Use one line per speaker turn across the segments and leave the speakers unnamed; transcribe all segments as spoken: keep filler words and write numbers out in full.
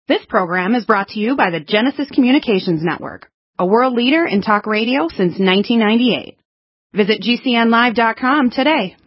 This program is brought to you by the Genesis Communications Network, a world leader in talk radio since nineteen ninety-eight. Visit G C N live dot com today.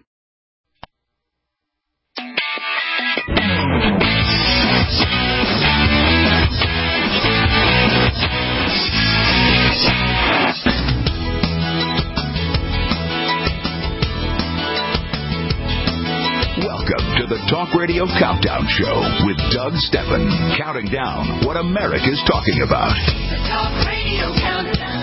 Welcome to the Talk Radio Countdown Show with Doug Stephan, counting down what America's talking about. The Talk Radio Countdown.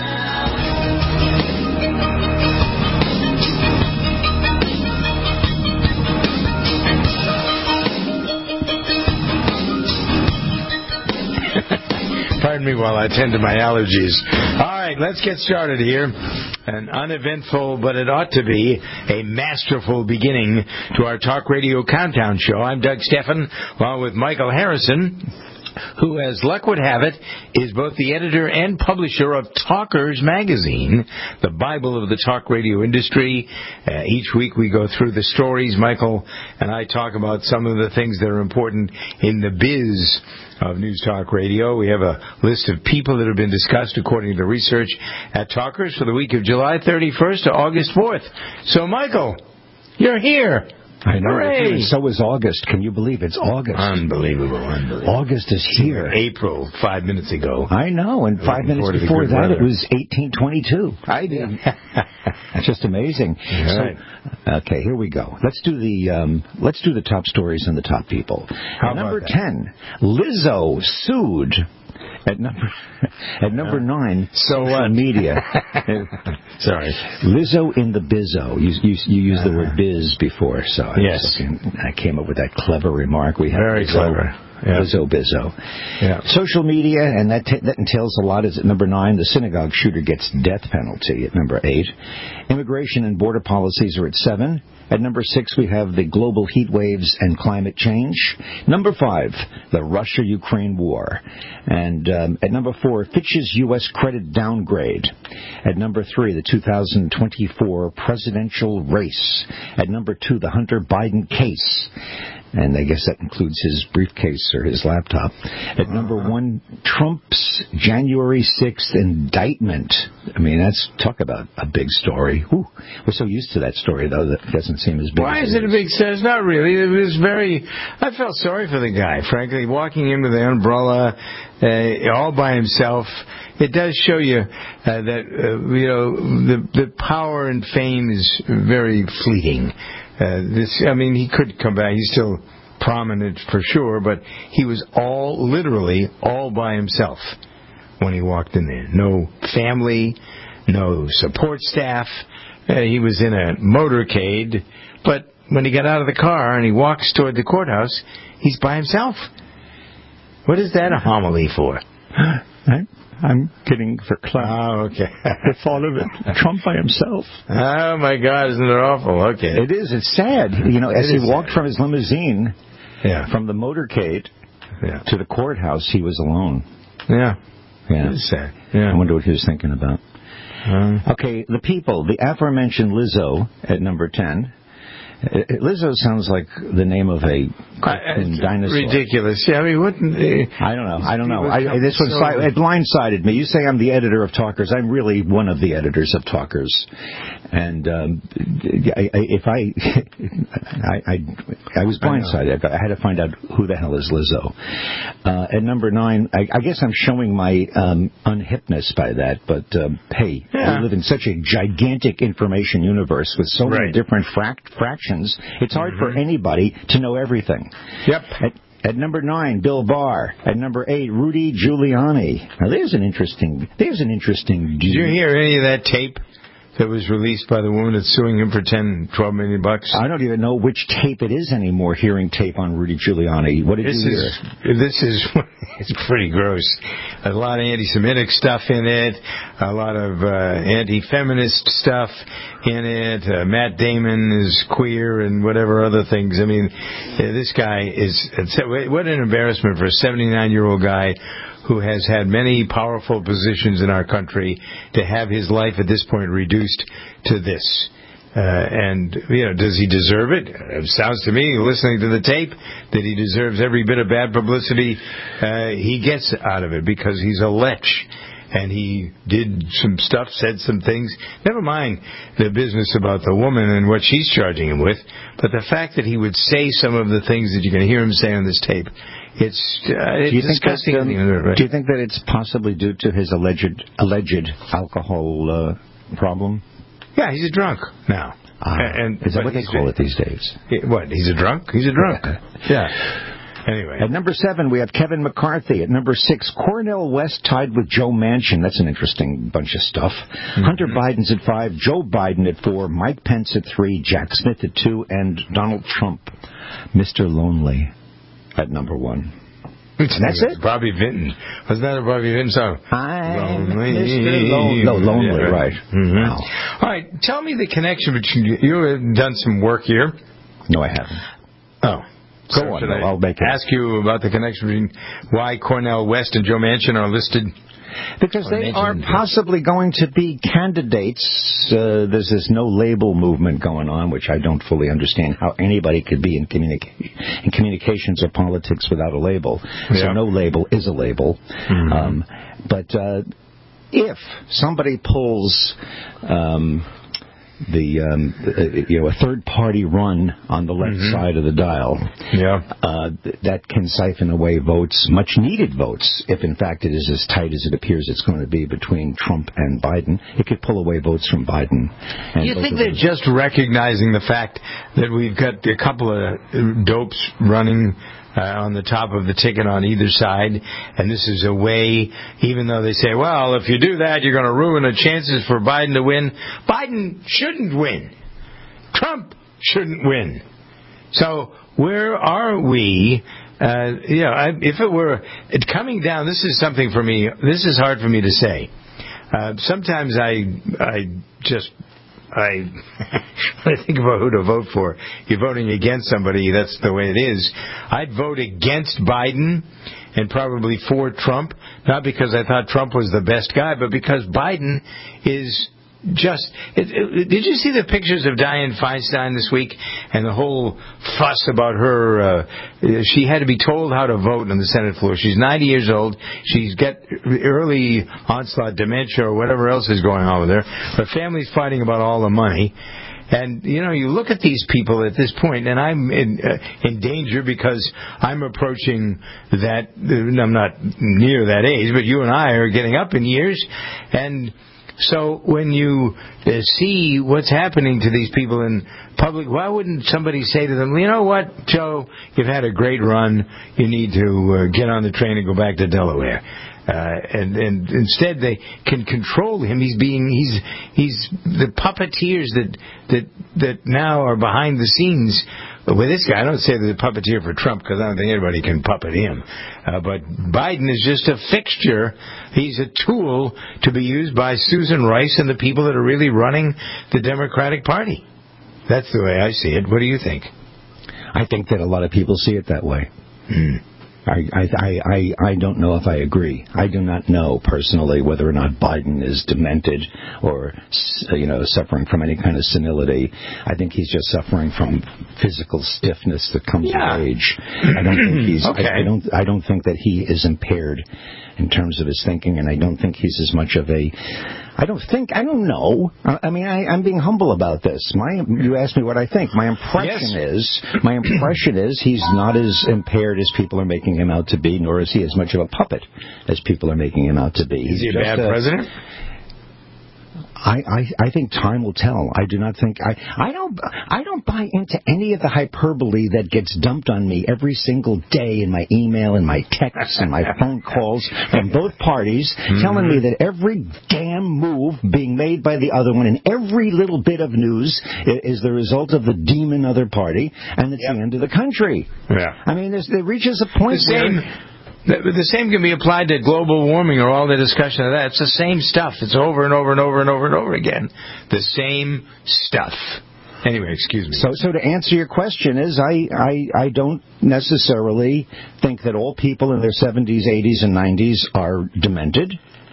Pardon me while I tend to my allergies. All right, let's get started here. An uneventful, but it ought to be, a masterful beginning to our Talk Radio Countdown Show. I'm Doug Stephan, along with Michael Harrison, who, as luck would have it, is both the editor and publisher of Talkers Magazine, the Bible of the talk radio industry. Uh, each week we go through the stories. Michael and I talk about some of the things that are important in the biz of News Talk Radio. We have a list of people that have been discussed according to research at Talkers for the week of July thirty-first to August fourth. So, Michael, you're here.
I know.
Hooray.
So is August. Can you believe it's August?
Unbelievable, unbelievable.
August is here.
April, five minutes ago.
I know, and five minutes before that weather. It was eighteen twenty-two. I mean, that's just amazing.
Right.
So, okay, here we go. Let's do the um, let's do the top stories and the top people.
How
At number
about that?
ten, Lizzo sued. At number at number yeah. nine,
so
social
what?
media.
Sorry,
Lizzo in the bizzo. You you, you used the word biz before, so I,
yes,
was looking, I came up with that clever remark. We have
very
Lizzo,
clever. Yeah.
Lizzo bizzo.
Yeah.
Social media, and that t- that entails a lot. Is at number nine. The synagogue shooter gets death penalty at number eight. Immigration and border policies are at seven. At number six, we have the global heat waves and climate change. Number five, the Russia-Ukraine war. And um, at number four, Fitch's U S credit downgrade. At number three, the two thousand twenty-four presidential race. At number two, the Hunter Biden case. And I guess that includes his briefcase or his laptop. At number one, Trump's January sixth indictment. I mean, that's, talk about a big story. Whew. We're so used to that story, though, that it doesn't seem as big.
Why
as
is it a big story? It's not really. It was very, I felt sorry for the guy, frankly, walking in with the umbrella uh, all by himself. It does show you uh, that, uh, you know, the, the power and fame is very fleeting. Uh, this, I mean, he could come back. He's still prominent for sure, but he was all, literally, all by himself when he walked in there. No family, no support staff. Uh, he was in a motorcade, but when he got out of the car and he walks toward the courthouse, he's by himself. What is that a homily for?
Right? I'm kidding for clout.
Oh, okay.
The thought of it. Trump by himself.
Oh, my God, isn't it awful? Okay.
It is. It's sad. You know, as
It
he
is
walked
sad.
from his limousine,
yeah.
from the motorcade
yeah.
to the courthouse, he was alone.
Yeah.
Yeah.
It is sad. Yeah.
I wonder what he was thinking about.
Uh,
Okay, the people. The aforementioned Lizzo at number ten. Uh, Lizzo sounds like the name of a cartoon dinosaur.
Ridiculous. Yeah, I mean, wouldn't... Uh,
I don't know. I don't know. I, I, this one so, it blindsided me. You say I'm the editor of Talkers. I'm really one of the editors of Talkers. And um, I, I, if I, I, I, I was blindsided. I, I had to find out who the hell is Lizzo. Uh, at number nine, I, I guess I'm showing my um, unhipness by that. But um, hey,
yeah.
we live in such a gigantic information universe with so
right.
many different fract- fractions. It's hard mm-hmm. for anybody to know everything.
Yep.
At, at number nine, Bill Barr. At number eight, Rudy Giuliani. Now, there's an interesting. There's an interesting.
Did you hear any of that tape that was released by the woman that's suing him for ten, twelve million bucks?
I don't even know which tape it is anymore. Hearing tape on Rudy Giuliani. What did
this
you
is,
hear?
This is it's pretty gross. A lot of anti-Semitic stuff in it. A lot of uh, anti-feminist stuff in it. Uh, Matt Damon is queer and whatever other things. I mean, uh, this guy is. What an embarrassment for a seventy-nine-year-old guy who has had many powerful positions in our country to have his life at this point reduced to this. Uh, and, you know, does he deserve it? It sounds to me, listening to the tape, that he deserves every bit of bad publicity uh, he gets out of it because he's a lech. And he did some stuff, said some things. Never mind the business about the woman and what she's charging him with. But the fact that he would say some of the things that you can hear him say on this tape, it's, uh, it's
do you think
disgusting.
That, um, do you think that it's possibly due to his alleged alleged alcohol uh, problem?
Yeah, he's a drunk now.
Uh,
and
is that what they call it these days?
What? He's a drunk? He's a drunk. Yeah. Anyway.
At number seven, we have Kevin McCarthy. At number six, Cornel West tied with Joe Manchin. That's an interesting bunch of stuff. Mm-hmm. Hunter Biden's at five, Joe Biden at four, Mike Pence at three, Jack Smith at two, and Donald Trump, Mister Lonely, at number one. And that's it?
Bobby Vinton. Wasn't that a Bobby Vinton song?
I'm
lonely.
Mister Lonely. No, Lonely,
yeah,
right.
Mm-hmm. Wow. All right, tell me the connection between you. You have done some work here.
No, I haven't.
Oh.
Go
so
on,
should
no,
I
I'll make it.
ask you about the connection between why Cornel West and Joe Manchin are listed?
Because they are possibly going to be candidates. Uh, there's this no label movement going on, which I don't fully understand how anybody could be in, communica- in communications or politics without a label. Yeah. So no label is a label. Mm-hmm. Um, but uh, if somebody pulls... Um, the um, uh, you know a third party run on the left mm-hmm. side of the dial,
yeah,
uh, th- that can siphon away votes, much needed votes. If in fact it is as tight as it appears it's going to be between Trump and Biden, it could pull away votes from Biden.
Do you think they're just recognizing the fact that we've got a couple of dopes running Uh, on the top of the ticket on either side, and this is a way, even though they say, well, if you do that, you're going to ruin the chances for Biden to win. Biden shouldn't win. Trump shouldn't win. So where are we? Uh, you know, I, if it were it coming down, this is something for me, this is hard for me to say. Uh, sometimes I, I just... I, when I think about who to vote for, you're voting against somebody, that's the way it is. I'd vote against Biden and probably for Trump, not because I thought Trump was the best guy, but because Biden is just... It, it, did you see the pictures of Dianne Feinstein this week and the whole fuss about her? Uh, she had to be told how to vote on the Senate floor. She's ninety years old. She's got early onslaught dementia or whatever else is going on with her. Her family's fighting about all the money. And, you know, you look at these people at this point, and I'm in, uh, in danger because I'm approaching that, uh, I'm not near that age, but you and I are getting up in years, and... So when you uh, see what's happening to these people in public, why wouldn't somebody say to them, you know what, Joe, you've had a great run. You need to uh, get on the train and go back to Delaware. Uh, and, and instead they can control him. He's being, he's, he's the puppeteers that, that, that now are behind the scenes. With this guy, I don't say they're the puppeteer for Trump because I don't think anybody can puppet him. Uh, but Biden is just a fixture. He's a tool to be used by Susan Rice and the people that are really running the Democratic Party. That's the way I see it. What do you think?
I think that a lot of people see it that way.
Mm.
I, I, I, I don't know if I agree. I do not know personally whether or not Biden is demented or, you know, suffering from any kind of senility. I think he's just suffering from physical stiffness that comes
yeah.
with age. I don't think he's.
okay.
I, I don't. I don't think that he is impaired in terms of his thinking, and I don't think he's as much of a. I don't think, I don't know. I, I mean, I, I'm being humble about this. My, you asked me what I think. My impression
yes.
is, my impression is he's not as impaired as people are making him out to be, nor is he as much of a puppet as people are making him out to be.
Is
he's
he a bad
a,
president?
I, I, I think time will tell. I do not think I, I don't I don't buy into any of the hyperbole that gets dumped on me every single day in my email and my texts and my phone calls from both parties, mm-hmm. telling me that every damn move being made by the other one and every little bit of news is the result of the demon other party, and it's yep. the end of the country.
Yeah.
I mean, it reaches a point
the same,
where...
The, the same can be applied to global warming or all the discussion of that. It's the same stuff. It's over and over and over and over and over again. The same stuff. Anyway, excuse me.
So, so to answer your question is, I, I, I don't necessarily think that all people in their seventies, eighties, and nineties are demented.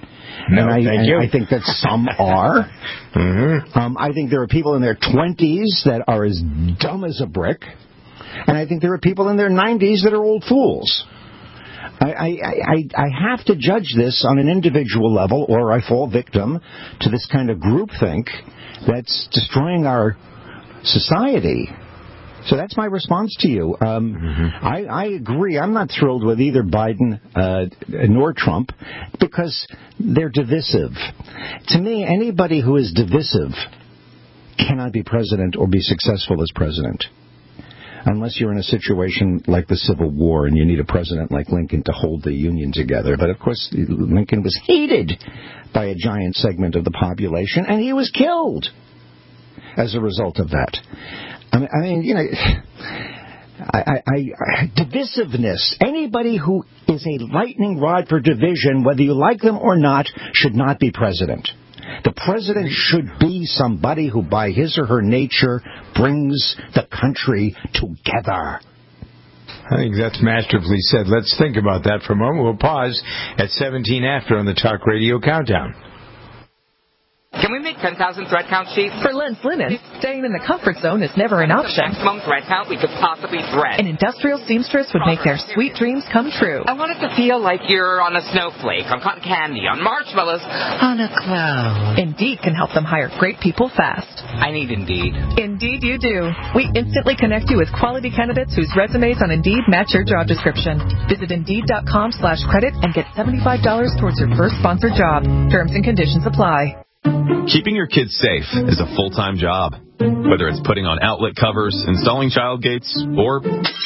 No,
and I,
thank
and
you.
I think that some are.
Mm-hmm.
Um, I think there are people in their twenties that are as dumb as a brick. And I think there are people in their nineties that are old fools. I, I, I, I have to judge this on an individual level, or I fall victim to this kind of groupthink that's destroying our society. So that's my response to you. Um, mm-hmm. I, I agree. I'm not thrilled with either Biden uh, nor Trump because they're divisive. To me, anybody who is divisive cannot be president or be successful as president. Unless you're in a situation like the Civil War and you need a president like Lincoln to hold the Union together. But, of course, Lincoln was hated by a giant segment of the population, and he was killed as a result of that. I mean, I mean you know, I, I, I, divisiveness. Anybody who is a lightning rod for division, whether you like them or not, should not be president. The president should be somebody who, by his or her nature, brings the country together.
I think that's masterfully said. Let's think about that for a moment. We'll pause at seventeen after on the Talk Radio Countdown.
Can we make ten thousand thread count sheets?
For Lens Linen, staying in the comfort zone is never an option.
The maximum thread count we could possibly thread.
An industrial seamstress would make their sweet dreams come true.
I want it to feel like you're on a snowflake, on cotton candy, on marshmallows, on a cloud.
Indeed can help them hire great people fast.
I need Indeed.
Indeed you do. We instantly connect you with quality candidates whose resumes on Indeed match your job description. Visit Indeed.com slash credit and get seventy-five dollars towards your first sponsored job. Terms and conditions apply.
Keeping your kids safe is a full-time job. Whether it's putting on outlet covers, installing child gates, or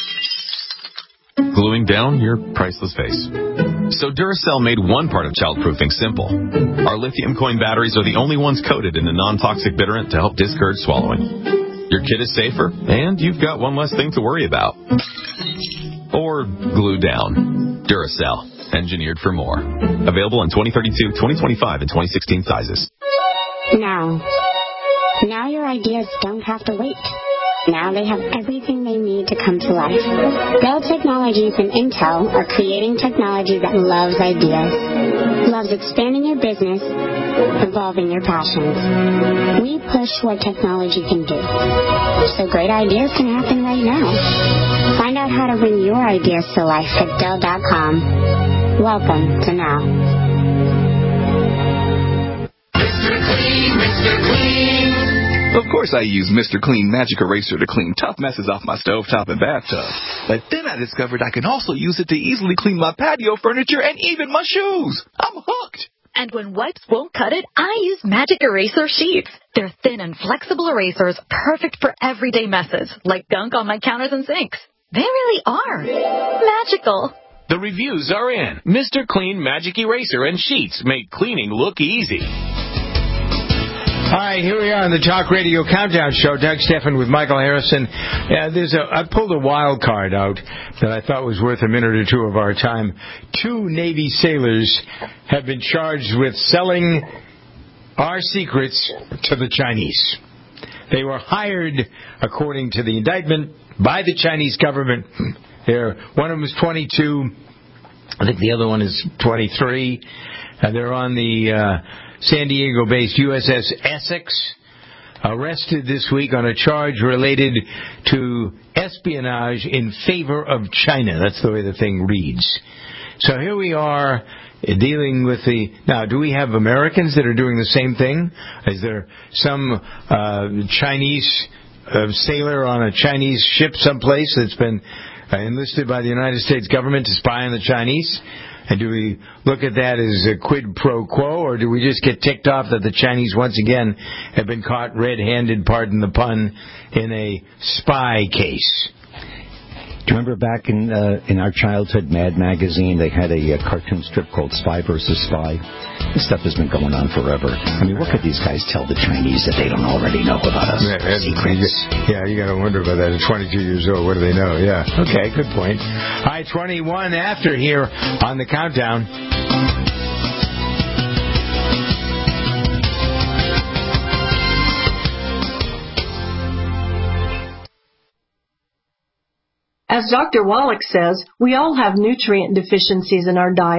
gluing down your priceless face. So Duracell made one part of childproofing simple. Our lithium coin batteries are the only ones coated in a non-toxic bitterant to help discourage swallowing. Your kid is safer, and you've got one less thing to worry about. Or glue down. Duracell, engineered for more. Available in twenty thirty-two, twenty twenty-five, and twenty sixteen sizes.
Now. Now your ideas don't have to wait. Now they have everything they need to come to life. Dell Technologies and Intel are creating technology that loves ideas, loves expanding your business, evolving your passions. We push what technology can do, so great ideas can happen right now. Find out how to bring your ideas to life at Dell dot com. Welcome to Now.
Mister Clean, Mister Clean. Of course I use Mister Clean Magic Eraser to clean tough messes off my stovetop and bathtub. But then I discovered I can also use it to easily clean my patio furniture and even my shoes. I'm hooked.
And when wipes won't cut it, I use Magic Eraser Sheets. They're thin and flexible erasers, perfect for everyday messes, like gunk on my counters and sinks. They really are magical.
The reviews are in. Mister Clean Magic Eraser and Sheets make cleaning look easy.
All right, here we are on the Talk Radio Countdown Show. Doug Steffen with Michael Harrison. Yeah, there's a, I pulled a wild card out that I thought was worth a minute or two of our time. Two Navy sailors have been charged with selling our secrets to the Chinese. They were hired, according to the indictment, by the Chinese government. They're, one of them is twenty-two. I think the other one is twenty-three. Uh, they're on the uh, San Diego-based U S S Essex, arrested this week on a charge related to espionage in favor of China. That's the way the thing reads. So here we are dealing with the... Now, do we have Americans that are doing the same thing? Is there some uh, Chinese uh, sailor on a Chinese ship someplace that's been uh, enlisted by the United States government to spy on the Chinese? And do we look at that as a quid pro quo, or do we just get ticked off that the Chinese once again have been caught red-handed, pardon the pun, in a spy case?
Do you remember back in uh, in our childhood, Mad Magazine, they had a, a cartoon strip called Spy versus Spy? This stuff has been going on forever. I mean, what could these guys tell the Chinese that they don't already know about us?
Yeah,
Secrets.
Yeah, you got to wonder about that. At twenty-two years old, what do they know? Yeah. Okay, good point. All right, twenty-one after here on the countdown.
As Doctor Wallach says, we all have nutrient deficiencies in our diets,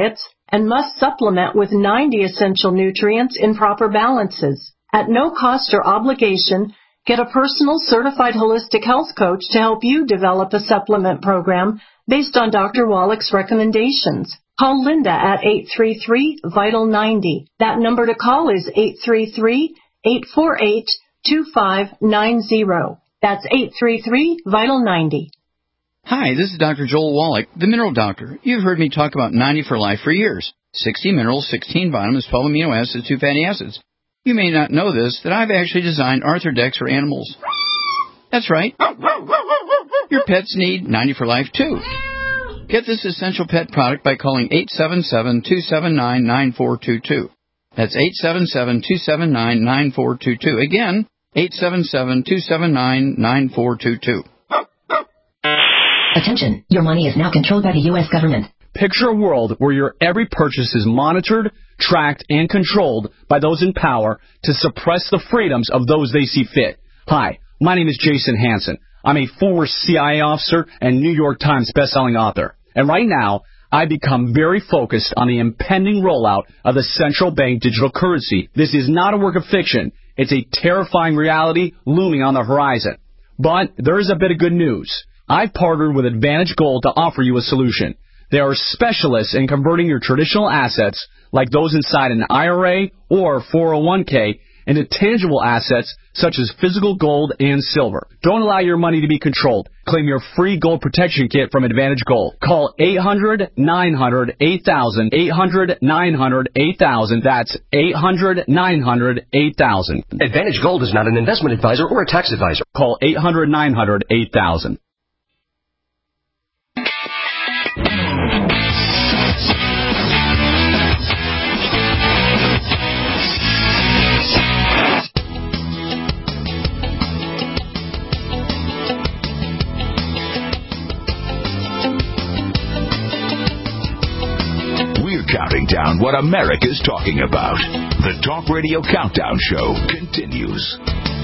and must supplement with ninety essential nutrients in proper balances. At no cost or obligation, get a personal certified holistic health coach to help you develop a supplement program based on Doctor Wallach's recommendations. Call Linda at eight three three, vital ninety. That number to call is eight three three, eight four eight, two five nine zero. That's eight three three, vital ninety.
Hi, this is Doctor Joel Wallach, the Mineral Doctor. You've heard me talk about ninety for Life for years. sixty minerals, sixteen vitamins, twelve amino acids, two fatty acids. You may not know this, that I've actually designed Arthrodex for animals. That's right. Your pets need ninety for Life, too. Get this essential pet product by calling eight seven seven, two seven nine, nine four two two. That's eight seven seven, two seven nine, nine four two two. Again, eight seven seven, two seven nine, nine four two two.
Attention, your money is now controlled by the U S government.
Picture a world where your every purchase is monitored, tracked, and controlled by those in power to suppress the freedoms of those they see fit. Hi, my name is Jason Hansen. I'm a former C I A officer and New York Times bestselling author. And right now, I become very focused on the impending rollout of the central bank digital currency. This is not a work of fiction. It's a terrifying reality looming on the horizon. But there is a bit of good news. I've partnered with Advantage Gold to offer you a solution. They are specialists in converting your traditional assets, like those inside an I R A or four oh one k, into tangible assets such as physical gold and silver. Don't allow your money to be controlled. Claim your free gold protection kit from Advantage Gold. Call eight hundred, nine hundred, eight thousand, eight hundred, nine hundred, eight thousand. That's eight hundred, nine hundred, eight thousand.
Advantage Gold is not an investment advisor or a tax advisor.
Call eight hundred, nine hundred, eight thousand.
Counting down what America's talking about. The Talk Radio Countdown Show continues.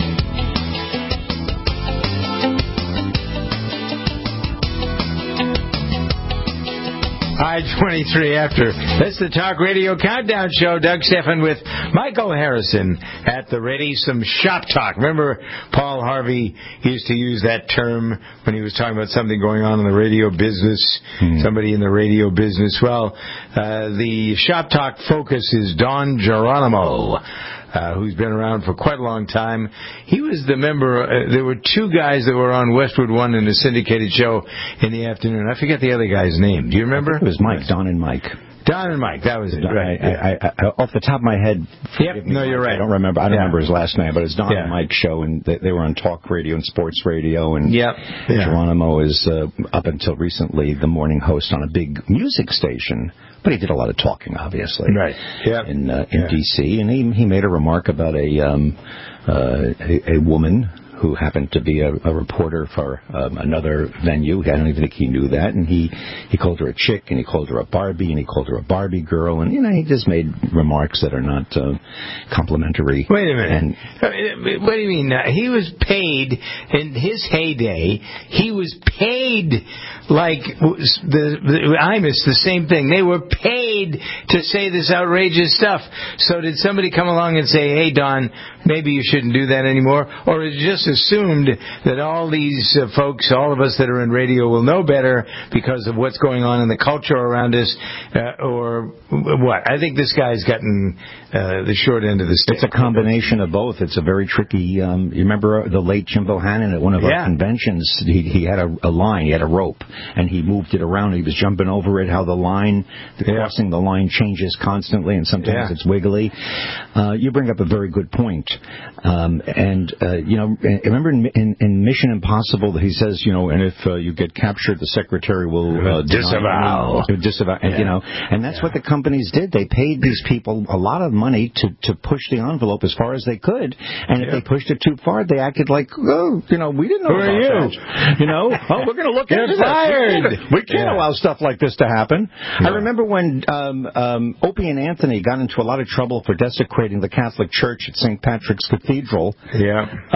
All right, twenty-three after. This is the Talk Radio Countdown Show. Doug Stephan with Michael Harrison at the ready. Some shop talk. Remember, Paul Harvey used to use that term when he was talking about something going on in the radio business, hmm. somebody in the radio business. Well, uh, the shop talk focus is Don Geronimo. Uh, who's been around for quite a long time. He was the member, uh, there were two guys that were on Westwood One in the syndicated show in the afternoon. I forget the other guy's name. Do you remember?
I think it was Mike, Don and Mike.
Don and Mike, that was it. Right.
I, I, I, off the top of my head,
yep. No, you're right.
I don't remember. I don't yeah. remember his last name, but it's Don
yeah.
and Mike show, and they, they were on talk radio and sports radio. And
yep. yeah.
Geronimo is uh, up until recently the morning host on a big music station. But he did a lot of talking, obviously,
right? Yeah.
In uh, in
yeah.
D C, and he he made a remark about a um, uh, a, a woman who happened to be a, a reporter for um, another venue. I don't even think he knew that, and he he called her a chick, and he called her a Barbie, and he called her a Barbie girl, and you know he just made remarks that are not uh, complimentary.
Wait a minute.
And,
what do you mean? Uh, he was paid in his heyday. He was paid like the, the Imus, the same thing. They were paid to say this outrageous stuff. So did somebody come along and say, "Hey, Don, maybe you shouldn't do that anymore," or is it just assumed that all these uh, folks, all of us that are in radio, will know better because of what's going on in the culture around us, uh, or what? I think this guy's gotten uh, the short end of the stick.
It's a combination of both. It's a very tricky. Um, you remember the late Jim Bohannon at one of
yeah.
our conventions? He, he had a, a line, he had a rope, and he moved it around. He was jumping over it. How the line, the yeah. crossing the line changes constantly, and sometimes
yeah.
it's wiggly. Uh, you bring up a very good point. Um, and uh, you know, remember in, in, in Mission Impossible, he says, you know, and if uh, you get captured, the secretary will uh,
disavow,
deny, disavow,
yeah.
you know, and that's yeah. what the companies did. They paid these people a lot of money to to push the envelope as far as they could, and if yeah. they pushed it too far, they acted like, oh, you know, we didn't know
Who
about
are you?
that. You know, oh, we're going to look
You're
into
fired.
this. We can't, we can't
yeah.
allow stuff like this to happen.
Yeah.
I remember when um, um, Opie and Anthony got into a lot of trouble for desecrating the Catholic Church at Saint Patrick's Cathedral.
Yeah.
Um,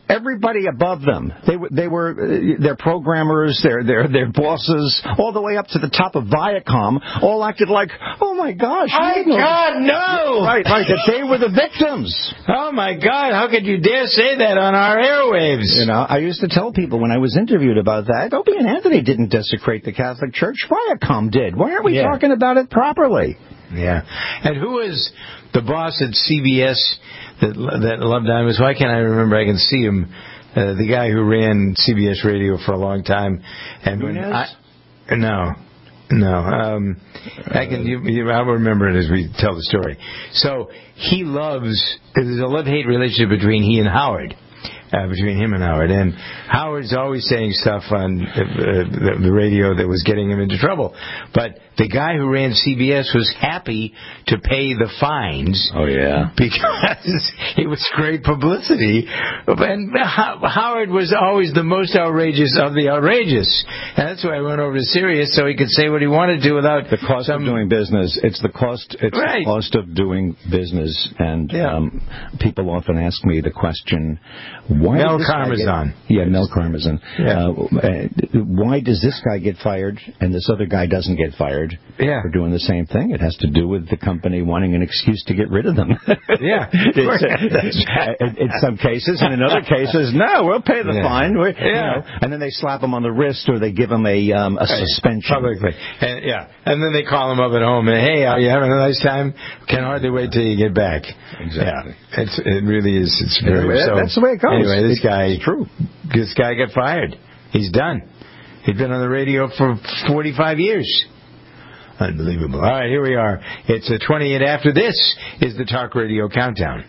everybody above them. They were, they were uh, their programmers, their their their bosses, all the way up to the top of Viacom, all acted like, oh my gosh,
my God, no!
Right, right, that they were the victims.
Oh my God, how could you dare say that on our airwaves?
You know, I used to tell people when I was interviewed about that, Opie and Anthony didn't desecrate the Catholic Church, Viacom did. Why aren't we
Yeah.
talking about it properly?
Yeah. And who was the boss at C B S that that loved diamonds? Why can't I remember? I can see him. Uh, the guy who ran C B S Radio for a long time. And when I, no, no. Um, I can. You, you, I'll remember it as we tell the story. So he loves. There's a love-hate relationship between he and Howard. Uh, between him and Howard. And Howard's always saying stuff on uh, the, the radio that was getting him into trouble. But the guy who ran C B S was happy to pay the fines.
Oh, yeah.
Because it was great publicity. And Howard was always the most outrageous of the outrageous. And that's why I went over to Sirius, so he could say what he wanted to without
the cost some... of doing business. It's the cost. It's
right.
the cost of doing business. And yeah. um, people often ask me the question, why
Mel
does this
Karmazin.
Get, yeah, Mel Karmazin.
Yeah.
Uh, why does this guy get fired and this other guy doesn't get fired
yeah.
for doing the same thing? It has to do with the company wanting an excuse to get rid of them.
Yeah.
it's, uh, in, in some cases, and in other cases, no, we'll pay the
yeah.
fine. We,
yeah.
You know, and then they slap them on the wrist or they give them a um, a right. suspension.
Publicly. And, yeah. And then they call them up at home and, hey, are you having a nice time? Can hardly wait till you get back.
Exactly.
Yeah. It's, it really is. It's very
yeah,
so.
That's the way it goes.
Anyway, this
it's
guy,
true.
This guy got fired. He's done. He's been on the radio for forty-five years. Unbelievable. All right, here we are. It's a twenty-eight after this is the Talk Radio Countdown.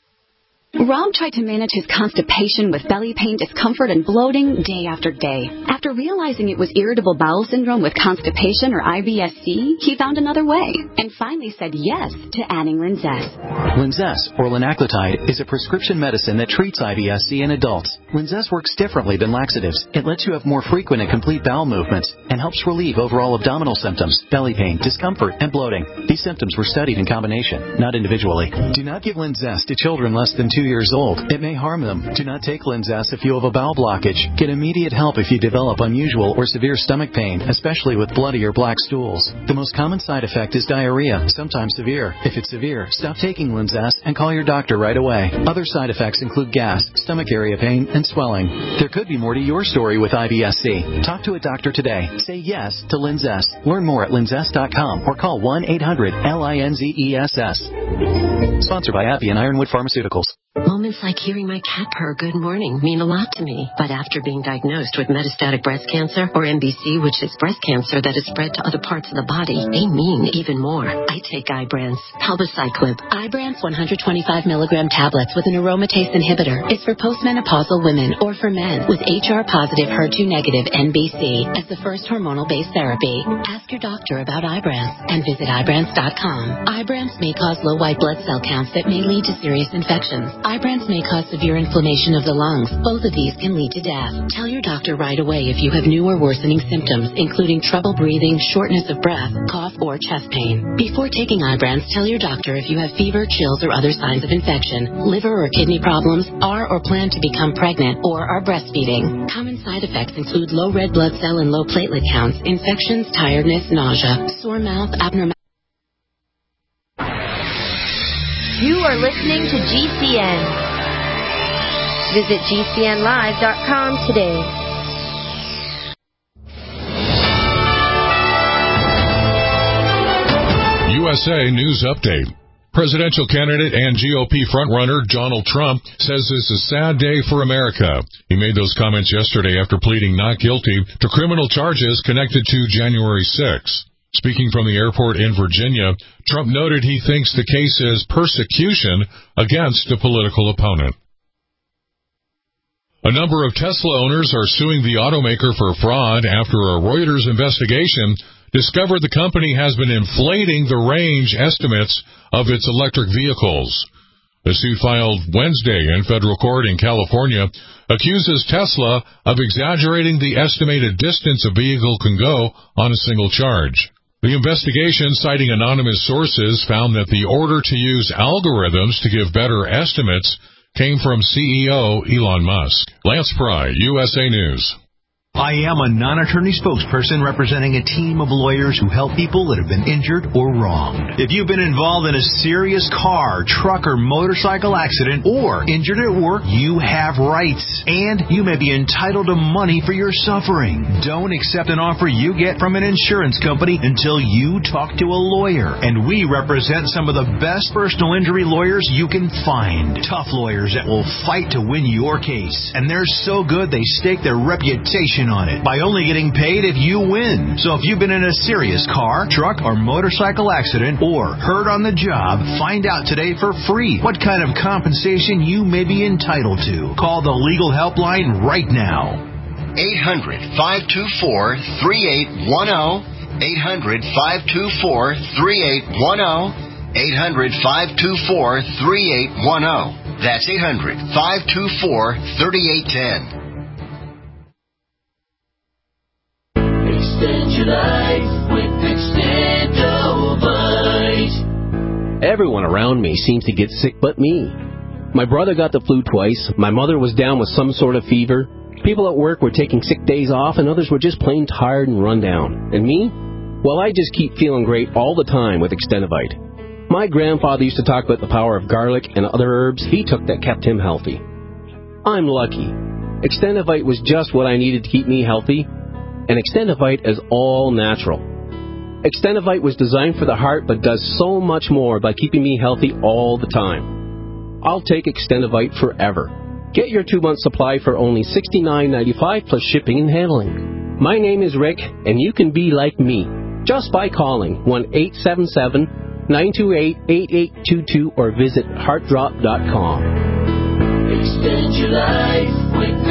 Rob tried to manage his constipation with belly pain, discomfort, and bloating day after day. After realizing it was irritable bowel syndrome with constipation or I B S C, he found another way and finally said yes to adding Linzess.
Linzess, or linaclotide, is a prescription medicine that treats I B S C in adults. Linzess works differently than laxatives. It lets you have more frequent and complete bowel movements and helps relieve overall abdominal symptoms, belly pain, discomfort, and bloating. These symptoms were studied in combination, not individually. Do not give Linzess to children less than two years old. It may harm them. Do not take Linzess if you have a bowel blockage. Get immediate help if you develop unusual or severe stomach pain, especially with bloody or black stools. The most common side effect is diarrhea, sometimes severe. If it's severe, stop taking Linzess and call your doctor right away. Other side effects include gas, stomach area pain, and swelling. There could be more to your story with I B S C. Talk to a doctor today. Say yes to Linzess. Learn more at linzess dot com or call one eight hundred L I N Z E S S. Sponsored by Appy and Ironwood Pharmaceuticals.
Moments like hearing my cat purr good morning mean a lot to me. But after being diagnosed with metastatic breast cancer, or M B C, which is breast cancer that is spread to other parts of the body, they mean even more. I take Ibrance, palbociclib. Ibrance one hundred twenty-five milligram tablets with an aromatase inhibitor is for postmenopausal women or for men with H R positive H E R two negative N B C as the first hormonal-based therapy. Ask your doctor about Ibrance and visit Ibrance dot com. Ibrance may cause low white blood cell counts that may lead to serious infections. Ibrance may cause severe inflammation of the lungs. Both of these can lead to death. Tell your doctor right away if you have new or worsening symptoms, including trouble breathing, shortness of breath, cough, or chest pain. Before taking Ibrance, tell your doctor if you have fever, chills, or other signs of infection, liver or kidney problems, are or plan to become pregnant, or are breastfeeding. Common side effects include low red blood cell and low platelet counts, infections, tiredness, nausea, sore mouth, abnormal.
You are listening to G C N. Visit G C N live dot com today.
U S A News Update. Presidential candidate and G O P frontrunner Donald Trump says this is a sad day for America. He made those comments yesterday after pleading not guilty to criminal charges connected to January sixth. Speaking from the airport in Virginia, Trump noted he thinks the case is persecution against a political opponent. A number of Tesla owners are suing the automaker for fraud after a Reuters investigation discovered the company has been inflating the range estimates of its electric vehicles. The suit filed Wednesday in federal court in California accuses Tesla of exaggerating the estimated distance a vehicle can go on a single charge. The investigation, citing anonymous sources, found that the order to use algorithms to give better estimates came from C E O Elon Musk. Lance Pry, U S A News.
I am a non-attorney spokesperson representing a team of lawyers who help people that have been injured or wronged. If you've been involved in a serious car, truck, or motorcycle accident or injured at work, you have rights, and you may be entitled to money for your suffering. Don't accept an offer you get from an insurance company until you talk to a lawyer. And we represent some of the best personal injury lawyers you can find. Tough lawyers that will fight to win your case. And they're so good they stake their reputation on it by only getting paid if you win. So if you've been in a serious car, truck, or motorcycle accident or hurt on the job, find out today for free what kind of compensation you may be entitled to. Call the legal helpline right now.
eight hundred, five two four, three eight one zero. eight hundred, five two four, three eight one zero. eight hundred, five two four, three eight one zero. That's eight hundred, five two four, three eight one zero.
Extend your life with Extendovite. Everyone around me seems to get sick but me. My brother got the flu twice. My mother was down with some sort of fever. People at work were taking sick days off, and others were just plain tired and run down. And me? Well, I just keep feeling great all the time with Extendovite. My grandfather used to talk about the power of garlic and other herbs he took that kept him healthy. I'm lucky. Extendovite was just what I needed to keep me healthy. And Extendovite is all natural. Extendovite was designed for the heart but does so much more by keeping me healthy all the time. I'll take Extendovite forever. Get your two-month supply for only sixty-nine ninety-five plus shipping and handling. My name is Rick, and you can be like me just by calling one eight seven seven, nine two eight, eight eight two two or visit heart drop dot com. Extend your life with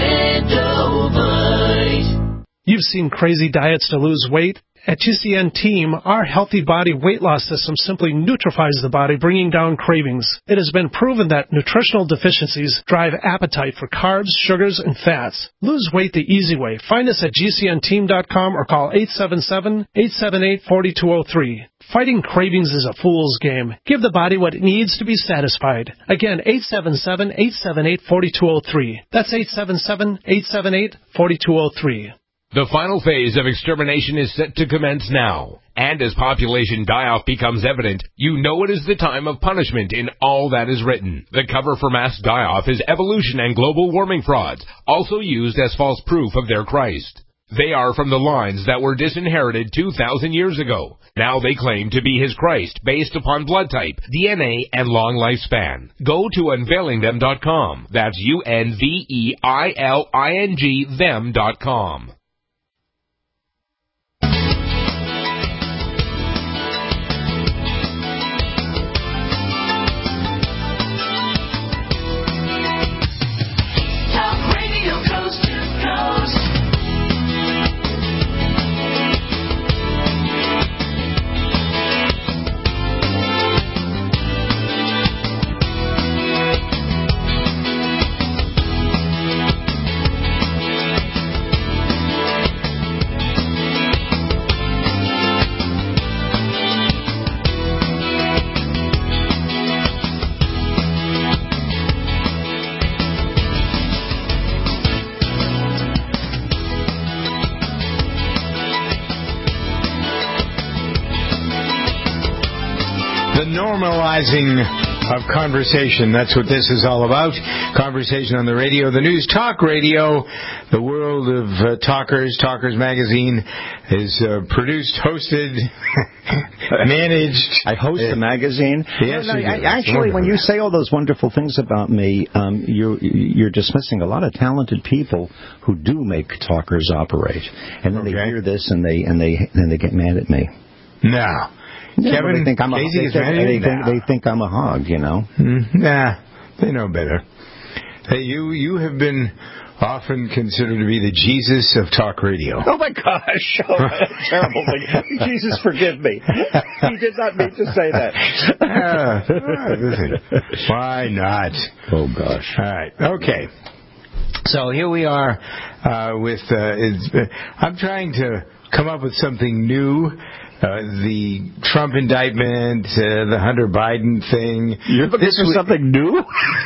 Extendovite.
You've seen crazy diets to lose weight. At G C N Team, our Healthy Body Weight Loss System simply neutralizes the body, bringing down cravings. It has been proven that nutritional deficiencies drive appetite for carbs, sugars, and fats. Lose weight the easy way. Find us at G C N team dot com or call eight seven seven, eight seven eight, four two zero three. Fighting cravings is a fool's game. Give the body what it needs to be satisfied. Again, eight seven seven, eight seven eight, four two zero three. That's eight seven seven, eight seven eight, four two zero three.
The final phase of extermination is set to commence now. And as population die-off becomes evident, you know it is the time of punishment in all that is written. The cover for mass die-off is evolution and global warming frauds, also used as false proof of their Christ. They are from the lines that were disinherited two thousand years ago. Now they claim to be his Christ based upon blood type, D N A, and long lifespan. Go to unveiling them dot com. That's U N V E I L I N G them dot com.
Normalizing of conversation. That's what this is all about. Conversation on the radio, the news talk radio, the world of uh, talkers. Talkers Magazine is uh, produced, hosted, managed.
I host
uh,
a magazine.
Yes,
no, no,
you
I,
do.
actually, when you say all those wonderful things about me, um, you're, you're dismissing a lot of talented people who do make talkers operate, and then okay. they hear this and they and they and they get mad at me.
No.
Yeah,
Kevin,
they think I'm a,
Casey
they,
is
think, they, think,
now.
they think I'm a hog, you know.
Mm, nah, they know better. Hey, you you have been often considered to be the Jesus of talk radio.
Oh my gosh! Oh, that's a terrible thing. Jesus, forgive me. He did not mean to say that.
uh, listen, why not?
Oh gosh!
All right, okay. So here we are uh, with. Uh, it's, uh, I'm trying to come up with something new. Uh, the Trump indictment, uh, the Hunter Biden thing.
You're looking for something new?
Well,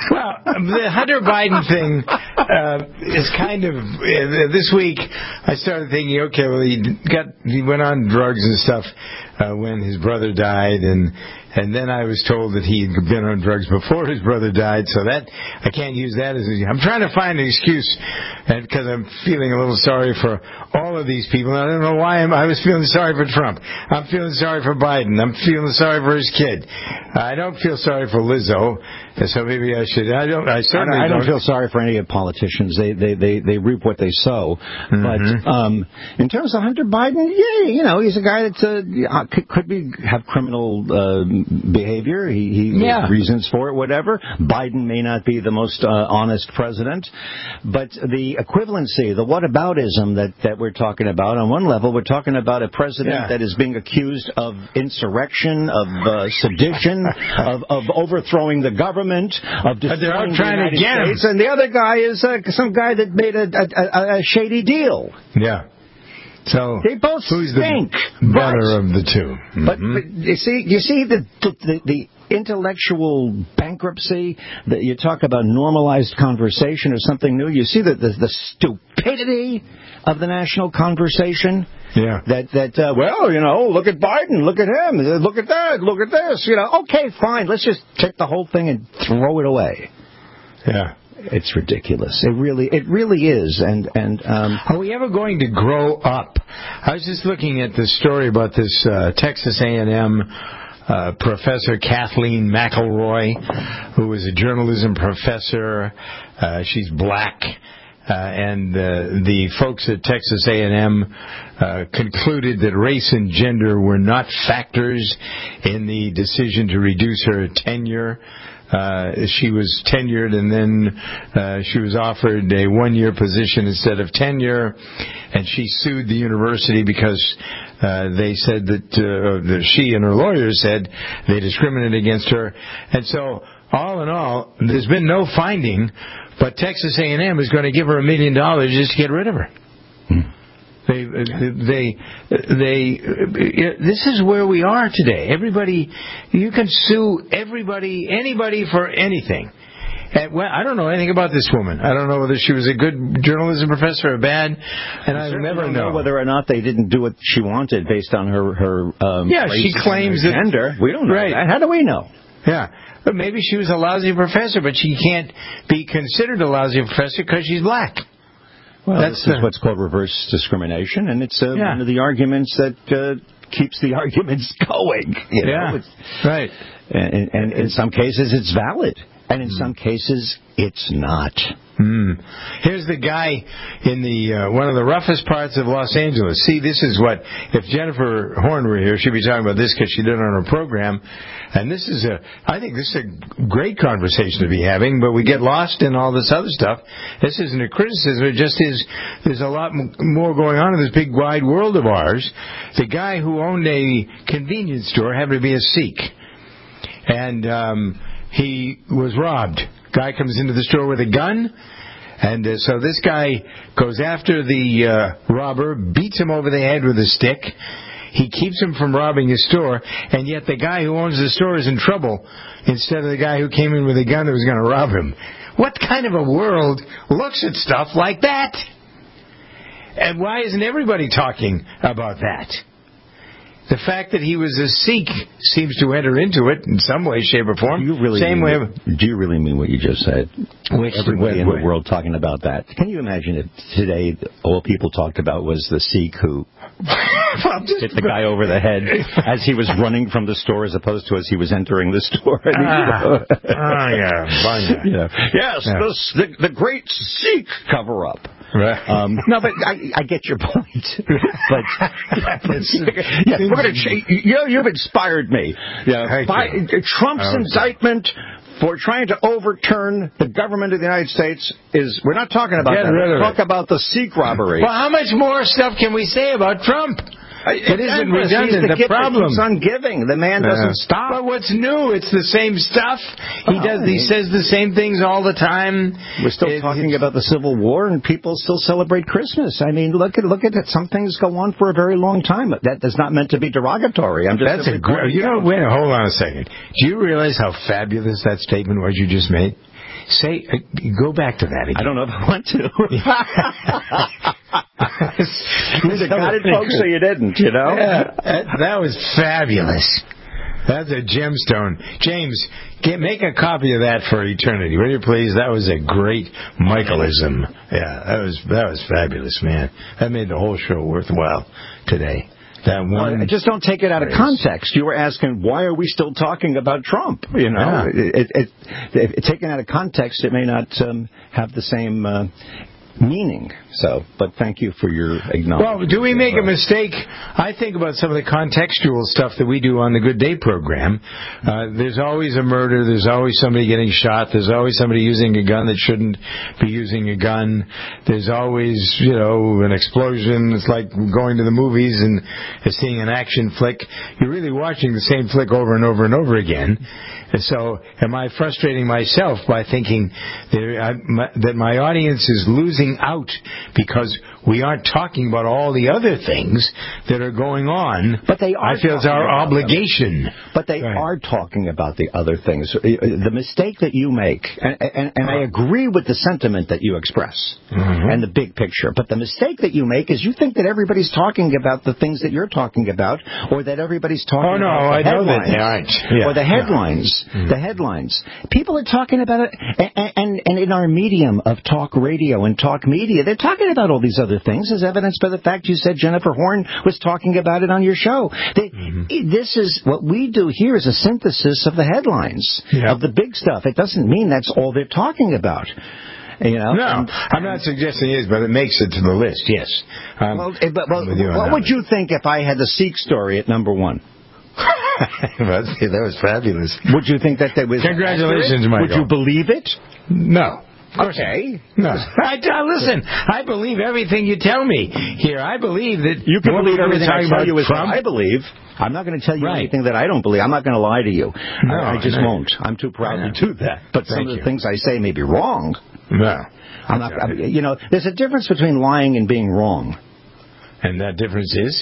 the Hunter Biden thing uh, is kind of uh, this week. I started thinking, okay, well, he got he went on drugs and stuff uh, when his brother died, and and then I was told that he had been on drugs before his brother died. So that I can't use that as a, I'm trying to find an excuse because I'm feeling a little sorry for all of these people. I don't know why I'm, I was feeling sorry for Trump. I'm feeling sorry for Biden. I'm feeling sorry for his kid. I don't feel sorry for Lizzo. So maybe I should. I don't. I certainly
I don't, I don't
don't
feel sorry for any of politicians. They they they, they reap what they sow. Mm-hmm. But um, in terms of Hunter Biden, yeah, you know, he's a guy that uh, could, could be have criminal uh, behavior. He, he
yeah.
has reasons for it. Whatever. Biden may not be the most uh, honest president, but the equivalency, the whataboutism that that we're talking about. On one level, we're talking about a president
yeah.
that is being accused of insurrection, of uh, sedition, of of overthrowing the government. Of
but they're out trying
the
to get him.
States, and the other guy is uh, some guy that made a, a, a shady deal.
Yeah. So
they both
who's
stink.
the better of the two? Mm-hmm.
But, but you see, you see the the, the, the intellectual bankruptcy that you talk about normalized conversation or something new. You see the the, the stupidity of the national conversation.
Yeah.
That, that uh, well, you know, look at Biden, look at him, look at that, look at this. You know, okay, fine, let's just take the whole thing and throw it away.
Yeah.
It's ridiculous. It really, it really is. And and um,
are we ever going to grow up? I was just looking at the story about this uh, Texas A and M uh, professor Kathleen McElroy, who is a journalism professor. Uh, she's black. Uh, and uh, the folks at Texas A and M uh, concluded that race and gender were not factors in the decision to reduce her tenure. Uh, she was tenured, and then uh, she was offered a one-year position instead of tenure, and she sued the university because uh, they said that, uh, that she and her lawyers said they discriminated against her. And so, all in all, there's been no finding. But Texas A and M is going to give her a million dollars just to get rid of her. Hmm. They, they, they, this is where we are today. Everybody, you can sue everybody, anybody for anything. And, well, I don't know anything about this woman. I don't know whether she was a good journalism professor or bad, and I never
don't
know.
know whether or not they didn't do what she wanted based on her her um,
yeah. She claims that
gender. We don't know
right.
that. How do we know?
Yeah. But maybe she was a lousy professor, but she can't be considered a lousy professor because she's black.
Well, That's this is what's called reverse discrimination, and it's uh,
yeah.
one of the arguments that uh, keeps the arguments going. You know?
Yeah,
it's,
right.
And, and in some cases, it's valid, and in mm. some cases, it's not.
Hmm. Here's the guy in the uh, one of the roughest parts of Los Angeles. See, this is what, if Jennifer Horn were here, she'd be talking about this because she did it on her program. And this is a, I think this is a great conversation to be having, but we get lost in all this other stuff. This isn't a criticism, it just is, there's a lot more going on in this big wide world of ours. The guy who owned a convenience store happened to be a Sikh. And um, he was robbed. Guy comes into the store with a gun, and uh, so this guy goes after the uh, robber, beats him over the head with a stick. He keeps him from robbing his store, and yet the guy who owns the store is in trouble instead of the guy who came in with a gun that was going to rob him. What kind of a world looks at stuff like that? And why isn't everybody talking about that? The fact that he was a Sikh seems to enter into it in some way, shape, or form.
Do you really
Same
mean
way.
What, do you really mean what you just said?
Which,
Everybody
what,
in
what?
the world talking about that. Can you imagine if today all people talked about was the Sikh who hit the guy over the head as he was running from the store, as opposed to as he was entering the store? I mean,
ah,
you know.
oh, yeah,
you know. Yes,
yeah.
the, the great Sikh cover-up.
Right.
Um, no, but I, I get your point. but yeah, we're going to change. You know, you've inspired me. Yeah, by, Trump's indictment for trying to overturn the government of the United States is. We're not talking about
Get
that.
rid of
Let's talk
it.
about the Sikh robbery.
Well, how much more stuff can we say about Trump? It isn't redundant.
The,
the problem
keeps on giving. The man doesn't
uh,
stop.
But what's new? It's the same stuff. He
oh,
does. He says the same things all the time.
We're still it, talking about the Civil War, and people still celebrate Christmas. I mean, look at look at it. Some things go on for a very long time. That is not meant to be derogatory. I'm just
That's a great. You know, wait. Hold on a second. Do you realize how fabulous that statement was you just made? Say, uh, go back to that again.
I don't know if I want to. You either got it, folks, or you didn't, you know?
Yeah, that, that was fabulous. That's a gemstone. James, get, make a copy of that for eternity, will you please? That was a great Michaelism. Yeah, that was that was fabulous, man. That made the whole show worthwhile today. That one.
Well, just don't take it out of context. You were asking, why are we still talking about Trump? You know,
Yeah.
it, it, it, it, taken out of context, it may not um, have the same uh, meaning. So, but thank you for your acknowledgement.
Well, do we make a mistake? I think about some of the contextual stuff that we do on the Good Day program. Uh, there's always a murder. There's always somebody getting shot. There's always somebody using a gun that shouldn't be using a gun. There's always, you know, an explosion. It's like going to the movies and seeing an action flick. You're really watching the same flick over and over and over again. And so, am I frustrating myself by thinking that, I, my, that my audience is losing out because we aren't talking about all the other things that are going on?
But they are.
I feel it's our obligation.
Them. But they are talking about the other things. The mistake that you make, and, and, and I agree with the sentiment that you express, mm-hmm. and the big picture, but the mistake that you make is you think that everybody's talking about the things that you're talking about, or that everybody's talking
oh, no,
about the
I
headlines.
know that they aren't. Yeah.
Or the headlines. Yeah. Mm-hmm. The headlines. People are talking about it, and, and, and in our medium of talk radio and talk media, they're talking about all these other things, as evidenced by the fact you said Jennifer Horn was talking about it on your show. They, mm-hmm. This is, what we do here is a synthesis of the headlines, yeah. of the big stuff. It doesn't mean that's all they're talking about. You know?
No,
and,
I'm not suggesting it is, but it makes it to the list, yes. Um,
well, but, well, what would you think if I had the Sikh story at number one?
That was fabulous.
Would you think that there was...
Congratulations,
accurate?
Michael.
Would you believe it?
No.
Okay.
No. I, I, listen, I believe everything you tell me here. I believe that...
You can believe everything I tell you is
Trump.
what I believe. I'm not going to tell you
right.
anything that I don't believe. I'm not going to lie to you.
No,
I, I just
I
won't. I'm too proud to do that. But
Thank
some of
you.
the things I say may be wrong.
No.
I'm not, I mean, you know, there's a difference between lying and being wrong.
And that difference is?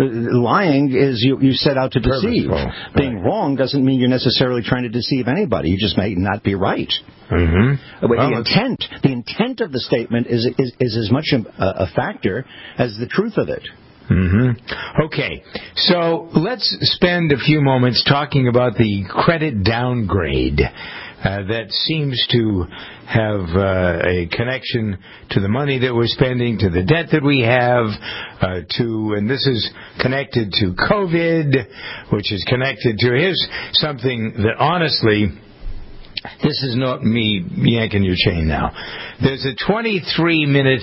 Lying is you, you set out to deceive.
Purposeful.
Being
right.
wrong doesn't mean you're necessarily trying to deceive anybody. You just may not be right.
Mm-hmm.
But
well,
the intent, the intent of the statement is is, is as much a, a factor as the truth of it.
Mm-hmm. Okay, so let's spend a few moments talking about the credit downgrade uh, that seems to have uh, a connection to the money that we're spending, to the debt that we have, uh, to, and this is connected to COVID, which is connected to, here's something that honestly, this is not me yanking your chain now. There's a twenty-three minute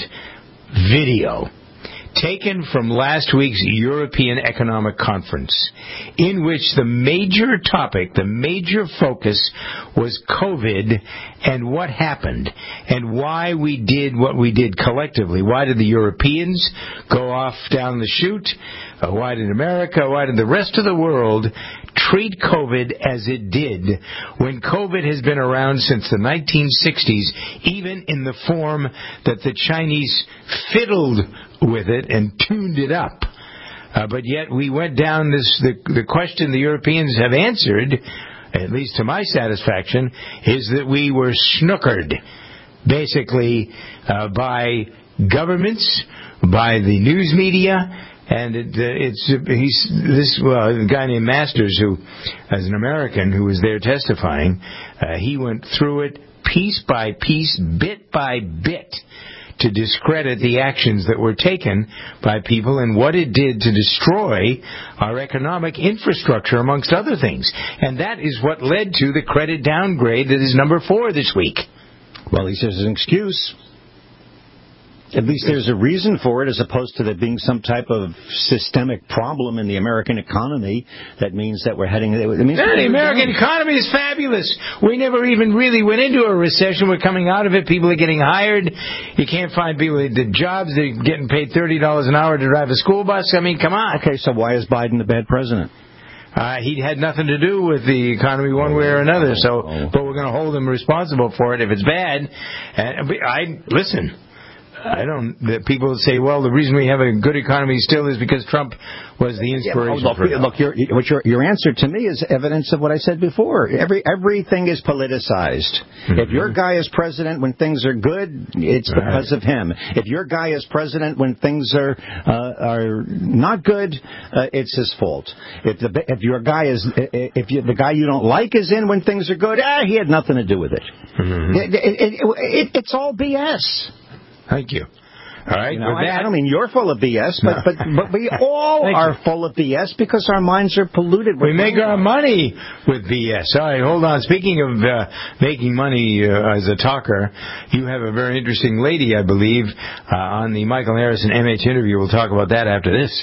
video taken from last week's European Economic Conference, in which the major topic, the major focus was COVID and what happened and why we did what we did collectively. Why did the Europeans go off down the chute? Uh, why did America, why did the rest of the world treat COVID as it did when COVID has been around since the nineteen sixties, even in the form that the Chinese fiddled with it and tuned it up. Uh, but yet we went down this, the, the question the Europeans have answered, at least to my satisfaction, is that we were snookered, basically, uh, by governments, by the news media, and it, uh, it's he's this well a guy named Masters, who, as an American who was there testifying, uh, he went through it piece by piece, bit by bit, to discredit the actions that were taken by people and what it did to destroy our economic infrastructure, amongst other things. And that is what led to the credit downgrade that is number four this week.
Well, he says an excuse. At least there's a reason for it, as opposed to there being some type of systemic problem in the American economy that means that we're heading... It means
yeah, the American down. economy is fabulous. We never even really went into a recession. We're coming out of it. People are getting hired. You can't find people that did jobs. They're getting paid thirty dollars an hour to drive a school bus. I mean, come on.
Okay, so why is Biden a bad president?
Uh, he had nothing to do with the economy one way or another. So, but we're going to hold him responsible for it if it's bad. And I listen... I don't. The people say, well, the reason we have a good economy still is because Trump was the inspiration.
Yeah, well, look,
for it.
look your, what your, your answer to me is evidence of what I said before. Every everything is politicized. Mm-hmm. If your guy is president when things are good, it's because right. of him. If your guy is president when things are uh, are not good, uh, it's his fault. If the if your guy is if you, the guy you don't like is in when things are good, ah, he had nothing to do with it. Mm-hmm. It, it, it, it. It's all B S.
Thank you. All right.
You know, I, I don't mean you're full of B S, but,
no.
but, but we all are you. full of B S because our minds are polluted with
We make money. our money with B S. All right, hold on. Speaking of uh, making money uh, as a talker, you have a very interesting lady, I believe, uh, on the Michael Harrison M H interview. We'll talk about that after this.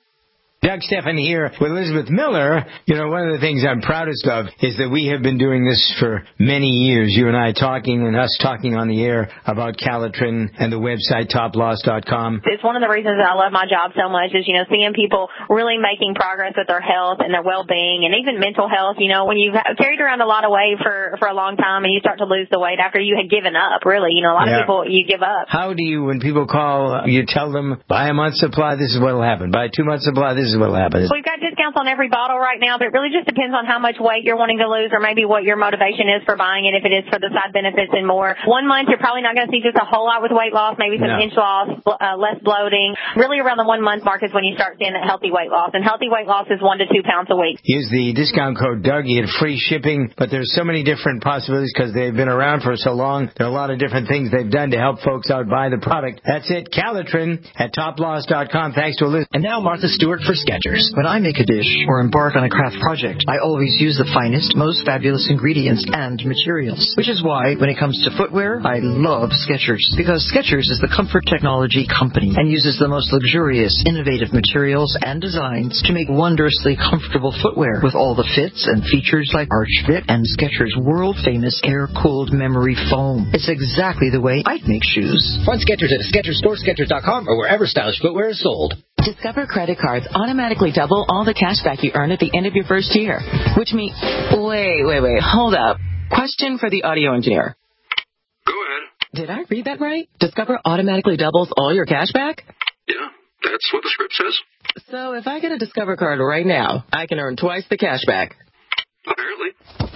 Doug Stephan here with Elizabeth Miller. You know, one of the things I'm proudest of is that we have been doing this for many years, you and I talking and us talking on the air about Calitrin and the website top loss dot com.
It's one of the reasons that I love my job so much is, you know, seeing people really making progress with their health and their well-being and even mental health. You know, when you've carried around a lot of weight for, for a long time and you start to lose the weight after you had given up, really, you know, a lot
yeah.
of people, you give up.
How do you, when people call, you tell them, buy a month's supply, this is what will happen. Buy two months' supply, this is what will happen.
We've got discounts on every bottle right now, but it really just depends on how much weight you're wanting to lose or maybe what your motivation is for buying it, if it is for the side benefits and more. One month, you're probably not going to see just a whole lot with weight loss, maybe some
no.
inch loss, uh, less bloating. Really around the one month mark is when you start seeing that healthy weight loss, and healthy weight loss is one to two pounds a week.
Use the discount code Doug. You get free shipping, but there's so many different possibilities because they've been around for so long. There are a lot of different things they've done to help folks out buy the product. That's it. Calitrin at top loss dot com. Thanks to Elizabeth.
And now Martha Stewart for Skechers. When I make a dish or embark on a craft project, I always use the finest, most fabulous ingredients and materials. Which is why, when it comes to footwear, I love Skechers. Because Skechers is the comfort technology company and uses the most luxurious, innovative materials and designs to make wondrously comfortable footwear with all the fits and features like Arch Fit and Skechers' world-famous air-cooled memory foam. It's exactly the way I'd make shoes.
Find Skechers at a Skechers store, Skechers dot com, or wherever stylish footwear is sold.
Discover credit cards automatically double all the cash back you earn at the end of your first year. Which means... Wait, wait, wait. Hold up. Question for the audio engineer.
Go ahead.
Did I read that right? Discover automatically doubles all your cash back?
Yeah, that's what the script says.
So if I get a Discover card right now, I can earn twice the cash back.
Apparently.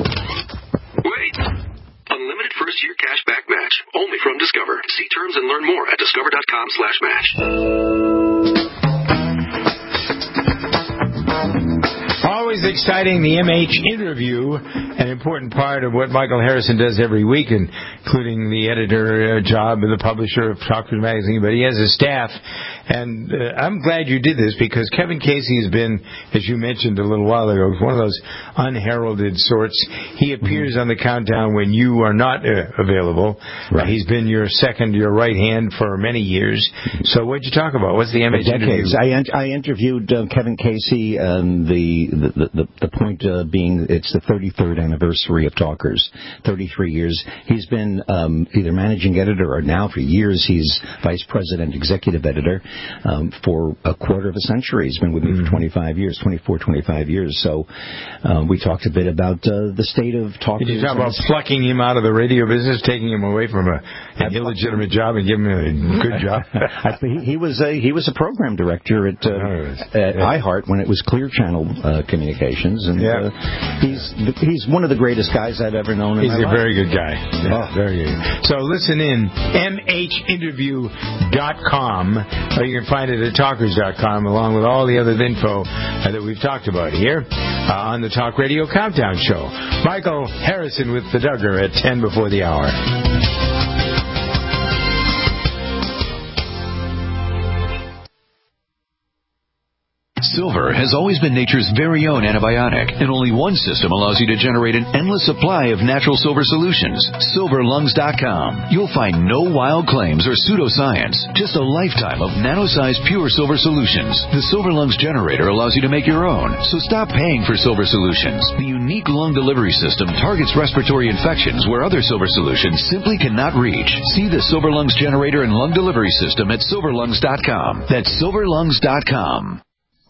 Wait. Unlimited first-year cash back match. Only from Discover. See terms and learn more at discover dot com slash match.
Always exciting, the M H interview, an important part of what Michael Harrison does every week, including the editor uh, job and the publisher of Talkers Magazine, but he has a staff. And uh, I'm glad you did this because Kevin Casey has been, as you mentioned a little while ago, one of those unheralded sorts. He appears mm-hmm. on the countdown when you are not uh, available. Right. Uh, he's been your second, your right hand for many years. So what'd you talk about? What's the M H
decades.
interview?
I, in- I interviewed uh, Kevin Casey, um, the, the, the, the point uh, being it's the thirty-third anniversary of Talkers, thirty-three years. He's been um, either managing editor or now for years he's vice president, executive editor. Um, for a quarter of a century. He's been with me mm-hmm. for twenty-five years, twenty-four, twenty-five years. So um, we talked a bit about uh, the state of Talkers.
Did you talk about plucking him out of the radio business, taking him away from a, an illegitimate job and giving him a good job?
I, he, he was a he was a program director at, uh, at yeah. iHeart when it was Clear Channel uh, Communications, and yeah. uh, he's he's one of the greatest guys I've ever known.
He's
in my
a
life.
very good guy. Yeah, oh. very good. So listen in, M H interview dot com. You can find it at talkers dot com along with all the other info uh, that we've talked about here uh, on the Talk Radio Countdown Show. Michael Harrison with the Duggar at ten before the hour.
Silver has always been nature's very own antibiotic, and only one system allows you to generate an endless supply of natural silver solutions. silver lungs dot com. You'll find no wild claims or pseudoscience, just a lifetime of nano-sized pure silver solutions. The Silver Lungs generator allows you to make your own, so stop paying for silver solutions. The unique lung delivery system targets respiratory infections where other silver solutions simply cannot reach. See the Silver Lungs generator and lung delivery system at silver lungs dot com. That's silver lungs dot com.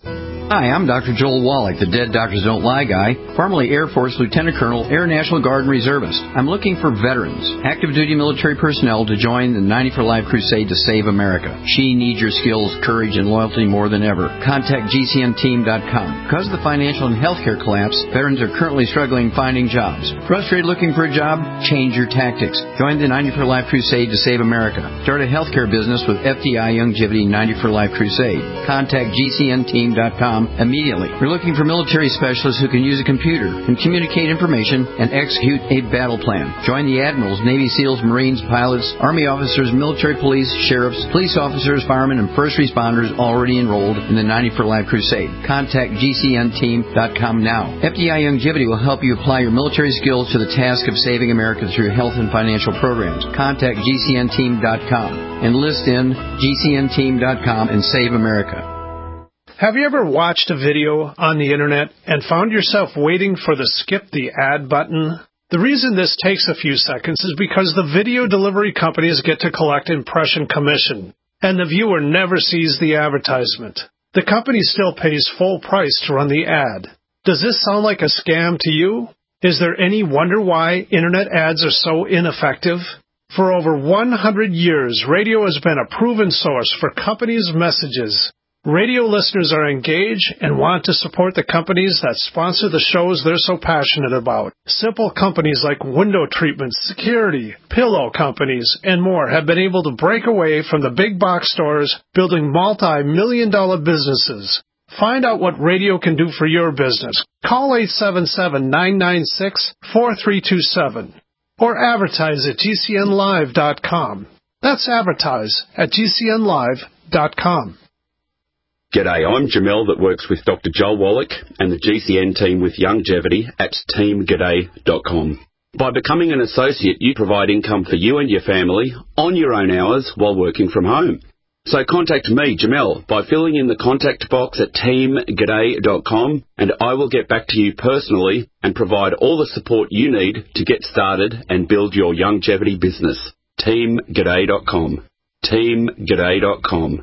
Hi, I'm Doctor Joel Wallach, the Dead Doctors Don't Lie guy, formerly Air Force Lieutenant Colonel, Air National Guard and Reservist. I'm looking for veterans, active duty military personnel to join the ninety for Life crusade to save America. She needs your skills, courage, and loyalty more than ever. Contact G C N team dot com. Because of the financial and healthcare collapse, veterans are currently struggling finding jobs. Frustrated looking for a job? Change your tactics. Join the ninety for Life crusade to save America. Start a healthcare business with F D I Youngevity ninety for Life crusade. Contact G C N team dot com immediately. We're looking for military specialists who can use a computer and communicate information and execute a battle plan. Join the admirals, Navy SEALs, Marines, pilots, Army officers, military police, sheriffs, police officers, firemen, and first responders already enrolled in the ninety for Life crusade. Contact G C N team dot com now. F D I Youngevity will help you apply your military skills to the task of saving America through health and financial programs. Contact G C N team dot com. Enlist in G C N team dot com and save America.
Have you ever watched a video on the internet and found yourself waiting for the skip the ad button? The reason this takes a few seconds is because the video delivery companies get to collect impression commission, and the viewer never sees the advertisement. The company still pays full price to run the ad. Does this sound like a scam to you? Is there any wonder why internet ads are so ineffective? For over one hundred years, radio has been a proven source for companies' messages. Radio listeners are engaged and want to support the companies that sponsor the shows they're so passionate about. Simple companies like window treatments, security, pillow companies, and more have been able to break away from the big box stores, building multi-million dollar businesses. Find out what radio can do for your business. Call eight seven seven, nine nine six, four three two seven or advertise at G C N live dot com. That's advertise at G C N live dot com.
G'day, I'm Jamel that works with Doctor Joel Wallach and the G C N team with Youngevity at team g'day dot com. By becoming an associate, you provide income for you and your family on your own hours while working from home. So contact me, Jamel, by filling in the contact box at team g'day dot com, and I will get back to you personally and provide all the support you need to get started and build your Youngevity business. team g'day dot com. team g'day dot com.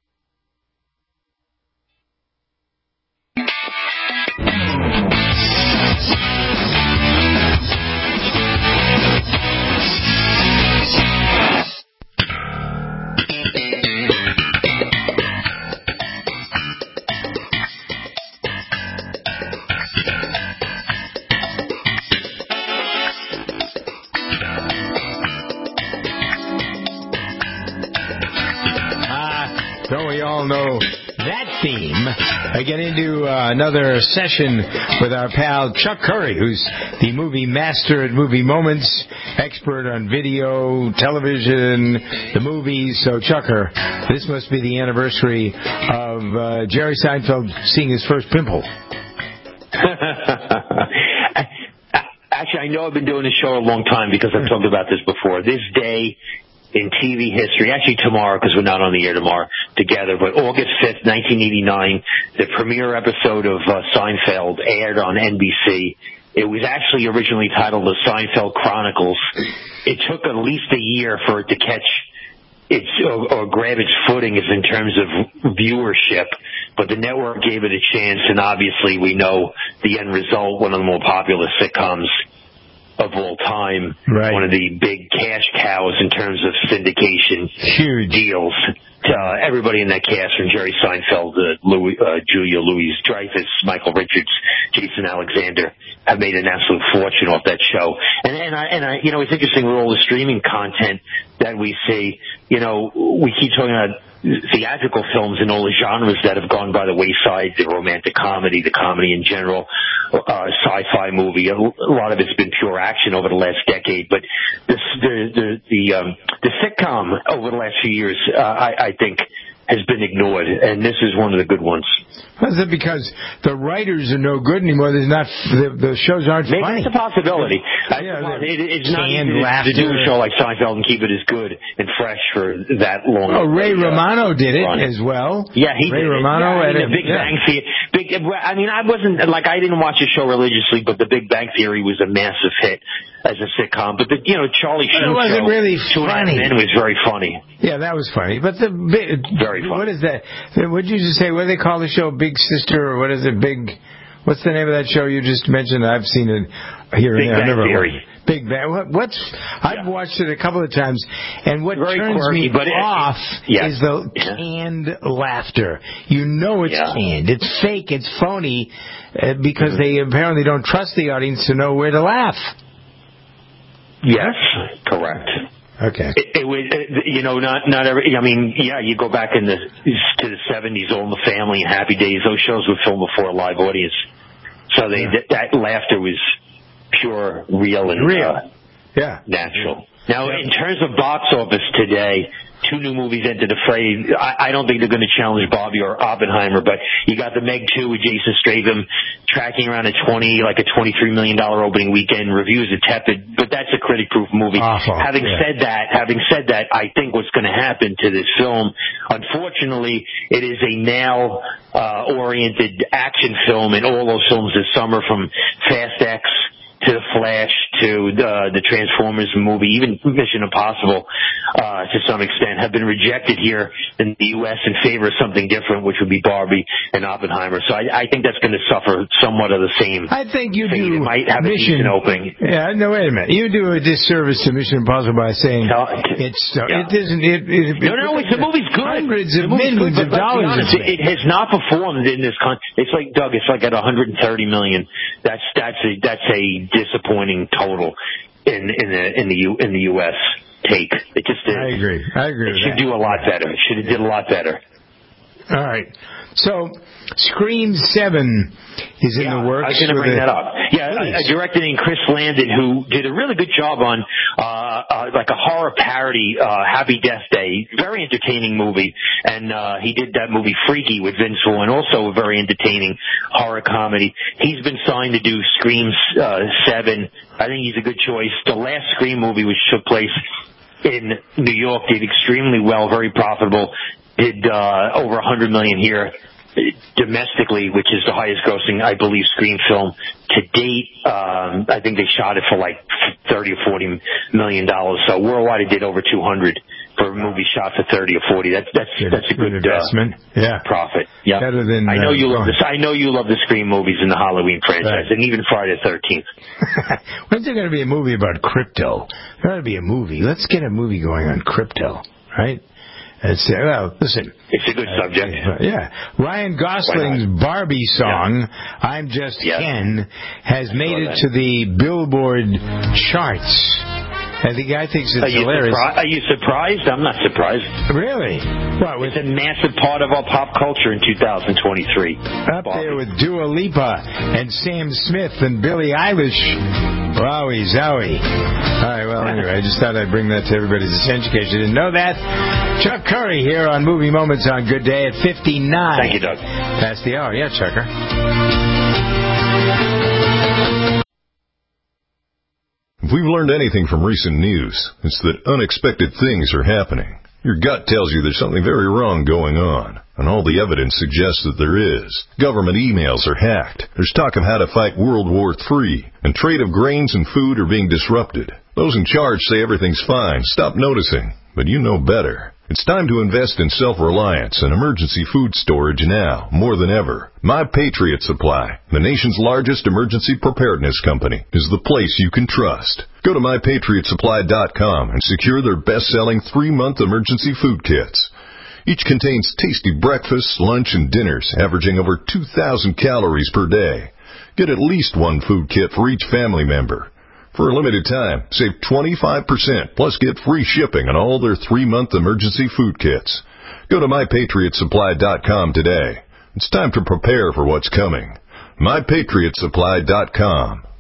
So we all know that theme. I get into uh, another session with our pal Chuck Curry, who's the movie master at Movie Moments, expert on video, television, the movies. So, Chucker, this must be the anniversary of uh, Jerry Seinfeld seeing his first pimple.
Actually, I know I've been doing this show a long time because I've talked about this before. This day in T V history, actually tomorrow because we're not on the air tomorrow together, but August fifth, nineteen eighty-nine, the premiere episode of uh, Seinfeld aired on N B C. It was actually originally titled The Seinfeld Chronicles. It took at least a year for it to catch its or, or grab its footing as in terms of viewership, but the network gave it a chance, and obviously we know the end result, one of the more popular sitcoms of all time, right. One of the big cash cows in terms of syndication
Huge.
deals. Uh, everybody in that cast, from Jerry Seinfeld, uh, Louis, uh, Julia Louis-Dreyfus, Michael Richards, Jason Alexander, have made an absolute fortune off that show. And, and, I, and I, you know, it's interesting with all the streaming content that we see. You know, we keep talking about theatrical films and all the genres that have gone by the wayside, the romantic comedy, the comedy in general, uh, sci-fi movie. A lot of it's been pure action over the last decade, but this, the, the, the, um, the sitcom over the last few years, uh, I, I think has been ignored, and this is one of the good ones.
Is it because the writers are no good anymore? There's not the, the shows aren't
Maybe
funny.
it's a possibility.
Yeah,
it, it's not easy to, to do a show like Seinfeld and keep it as good and fresh for that long.
Oh, Ray
uh,
Romano did it
run.
as well.
Yeah, he
Ray
did
Romano
it. Yeah, I mean,
and
the Big
yeah.
Bang Theory. Big, I mean, I wasn't like I didn't watch the show religiously, but the Big Bang Theory was a massive hit. as a sitcom. But the you know Charlie Sheen
it wasn't
show,
really
Two and a Half
funny.
Men was very funny.
Yeah, that was funny. But the
very funny.
What is that? What did you just say? What do they call the show? Big Sister, or what is it? Big. What's the name of that show you just mentioned? I've seen it here and
Big
there.
Bang
I never
Theory.
watched. Big Bang. What, what's? I've watched it a couple of times, and what
Very
turns
quirky,
me
but it-
off
yeah.
is the
Yeah.
canned laughter. You know it's
Yeah.
canned. It's fake. It's phony, uh, because they apparently don't trust the audience to know where to laugh.
Yes, correct.
Okay.
It, it was, it, you know, not not every. I mean, yeah, you go back in the to the seventies, All in the Family and Happy Days. Those shows were filmed before a live audience, so they that, that laughter was pure, real, and
Real.
Uh,
yeah,
natural. Now, in terms of box office today, two new movies entered the fray. I, I don't think they're going to challenge Barbie or Oppenheimer, but you got the Meg two with Jason Statham tracking around a twenty, like a twenty-three million dollars opening weekend. Reviews are tepid, but that's a critic-proof movie.
Awful.
Having
Yeah.
said that, having said that, I think what's going to happen to this film, unfortunately, it is a male-oriented action film, and all those films this summer, from Fast X to The Flash, to uh, the Transformers movie, even Mission Impossible, uh, to some extent, have been rejected here in the U S in favor of something different, which would be Barbie and Oppenheimer. So I, I think that's going to suffer somewhat of the same.
I think you
fate.
do.
It might have
Mission,
a decent opening.
Yeah, no, wait a minute. You do a disservice to Mission Impossible by saying
No,
it's uh,
yeah.
it isn't. It, it,
No, no, it's, the movie's good.
Hundreds of
The movie's
millions
good,
of
but let's be
dollars.
honest,
it's
It, it has not performed in this country. It's like, Doug, it's like at one hundred thirty million. That's that's a that's a disappointing total in in the in the U in the U S take. It just is.
I agree. I agree.
It
with
should
that.
do a lot better. It should have did a lot better.
All right. So, Scream seven is in
Yeah,
the works.
I was going to
for
bring
the-
that up. Yeah, a, a director named Chris Landon, who did a really good job on uh, uh like a horror parody, uh Happy Death Day. Very entertaining movie. And uh he did that movie Freaky with Vince Vaughn, also a very entertaining horror comedy. He's been signed to do Scream uh, seven. I think he's a good choice. The last Scream movie, which took place in New York, did extremely well, very profitable. Did uh over a hundred million here domestically, which is the highest grossing, I believe, Scream film to date. Um, I think they shot it for like thirty or forty million dollars. So worldwide, it did over two hundred for a movie shot for thirty or forty. That's that's
Good,
that's a good,
good investment.
Uh,
yeah,
profit. Yeah,
better than.
I know
uh,
you love
oh.
this. I know you love the Scream movies and the Halloween franchise,
Right.
and even Friday the thirteenth.
When's there going to be a movie about crypto? There ought to be a movie. Let's get a movie going on crypto, right? It's, uh, well, listen.
It's a good subject.
Uh, yeah. Ryan Gosling's Barbie song, yeah. I'm Just
Yeah.
Ken, has
I
made
saw
it
that.
to the Billboard charts. And the guy thinks it's
Are you,
hilarious.
surpri- are you surprised? I'm not surprised.
Really? What, with
It's a massive part of our pop culture in two thousand twenty-three.
up there with Dua Lipa and Sam Smith and Billie Eilish. Wowie zowie. All right, well, anyway, I just thought I'd bring that to everybody's attention in case you didn't know that. Chuck Curry here on Movie Moments on Good Day at fifty-nine.
Thank you, Doug.
Past the hour. Yeah, Chucker.
If we've learned anything from recent news, it's that unexpected things are happening. Your gut tells you there's something very wrong going on, and all the evidence suggests that there is. Government emails are hacked. There's talk of how to fight World War Three, and trade of grains and food are being disrupted. Those in charge say everything's fine. Stop noticing. But you know better. It's time to invest in self-reliance and emergency food storage now, more than ever. My Patriot Supply, the nation's largest emergency preparedness company, is the place you can trust. Go to my patriot supply dot com and secure their best-selling three-month emergency food kits. Each contains tasty breakfasts, lunch, and dinners, averaging over two thousand calories per day. Get at least one food kit for each family member. For a limited time, save twenty-five percent, plus get free shipping on all their three-month emergency food kits. Go to my patriot supply dot com today. It's time to prepare for what's coming. my patriot supply dot com.